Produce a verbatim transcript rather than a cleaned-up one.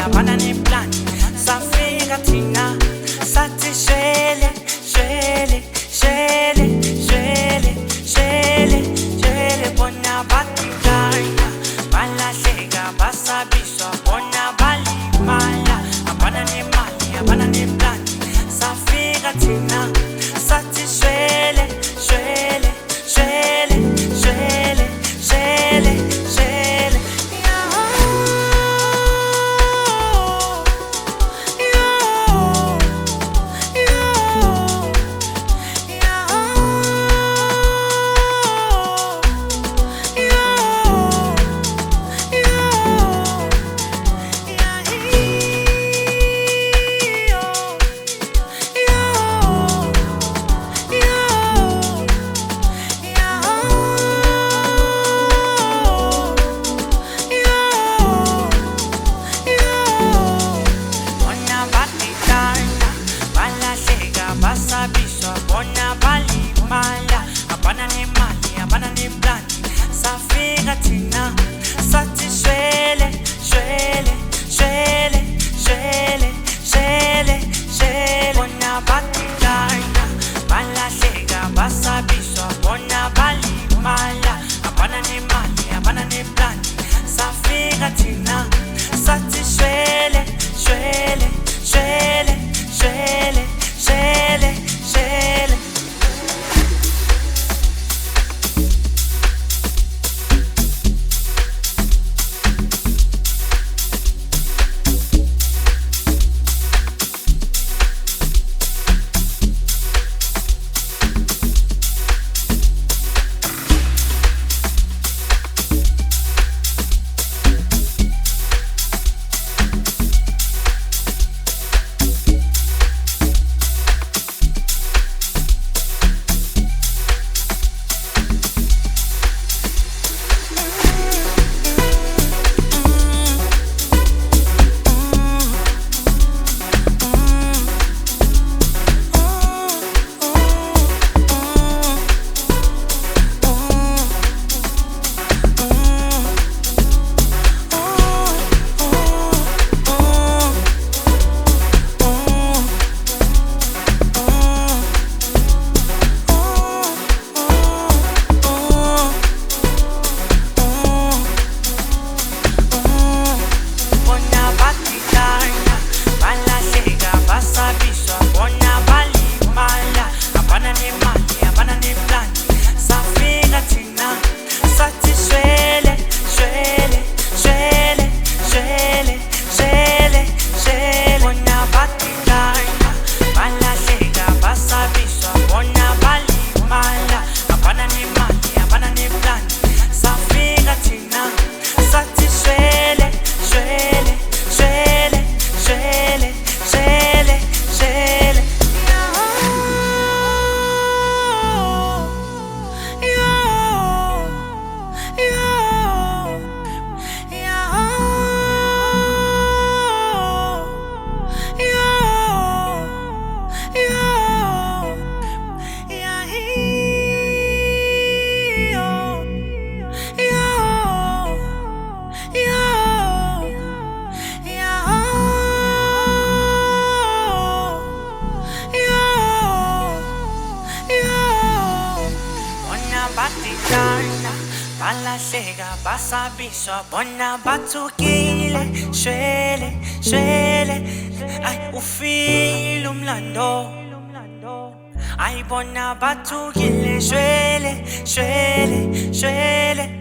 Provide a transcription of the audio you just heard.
yabana neplan safika thina sathi shwele shwele shwele shwele shwele shwele bona batikanya balahleka basabiswa bona balimala abana nemali abana neplan safika thina sathi shwele shwele shwele shwele shwele shwele basabiswa bona balimala abana nemali abana neplan safika thina sathi shwele shwele shwele shwele shwele shwele bona batikanya balahleka basabiswa bona balimala abana nemali abana neplan safika thina sathi shwele shwele shwele shwele shwele shwele balahleka basabiswa bona bathukile shwele shwele ay ufile umlando ay bona bathukile shwele shwele shwele